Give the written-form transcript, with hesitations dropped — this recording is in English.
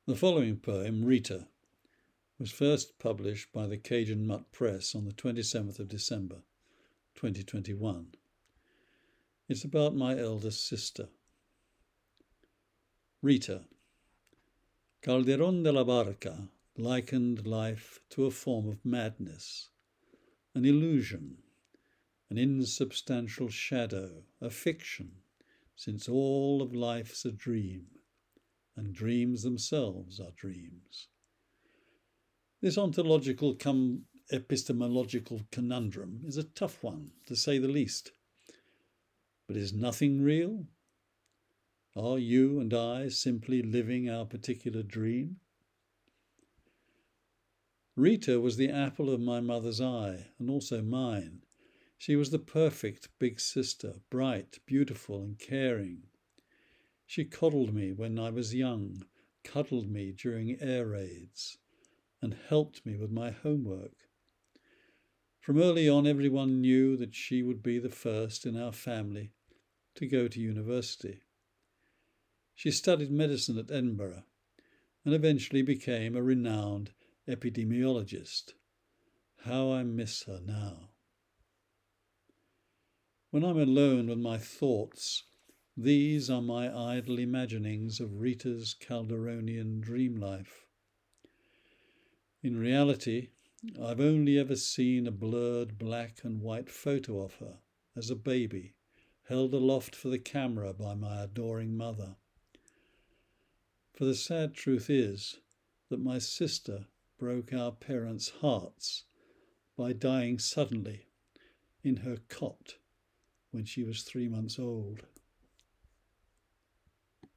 The following poem, Rita, was first published by the Cajun Mutt Press on the 27th of December, 2021. It's about my eldest sister. Rita. Calderón de la Barca likened life to a form of madness, an illusion, an insubstantial shadow, a fiction, since all of life's a dream, and dreams themselves are dreams. This ontological epistemological conundrum is a tough one, to say the least. But is nothing real? Are you and I simply living our particular dream? Rita was the apple of my mother's eye, and also mine. She was the perfect big sister, bright, beautiful, and caring. She coddled me when I was young, cuddled me during air raids, and helped me with my homework. From early on, everyone knew that she would be the first in our family to go to university. She studied medicine at Edinburgh and eventually became a renowned epidemiologist. How I miss her now. When I'm alone with my thoughts, these are my idle imaginings of Rita's Calderonian dream life. In reality, I've only ever seen a blurred black and white photo of her as a baby, held aloft for the camera by my adoring mother. For the sad truth is that my sister broke our parents' hearts by dying suddenly in her cot when she was 3 months old.